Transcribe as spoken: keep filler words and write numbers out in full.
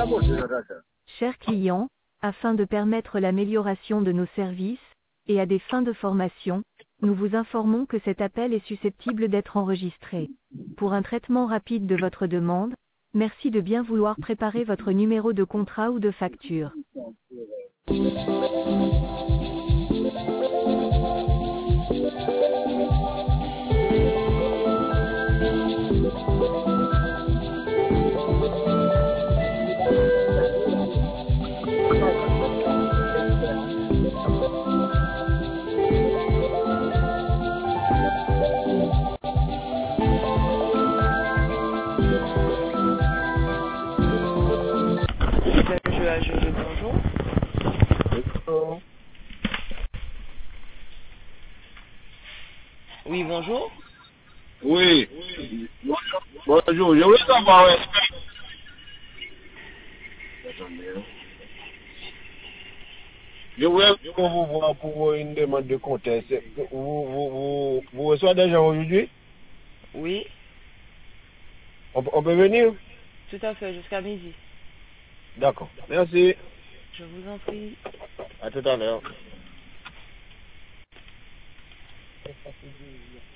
Chers clients, afin de permettre l'amélioration de nos services, et à des fins de formation, nous vous informons que cet appel est susceptible d'être enregistré. Pour un traitement rapide de votre demande, merci de bien vouloir préparer votre numéro de contrat ou de facture. Je à jeu bonjour. Bonjour. Oui, bonjour. Oui. Bonjour. Je voulais savoir. Attendez, hein. Je voulais pour vous voir pour une demande de compte. C'est- Vous, vous, vous, vous recevez des gens aujourd'hui? Oui, On, on peut venir? tout à fait, jusqu'à midi. D'accord. Merci. Je vous en prie. À tout à l'heure.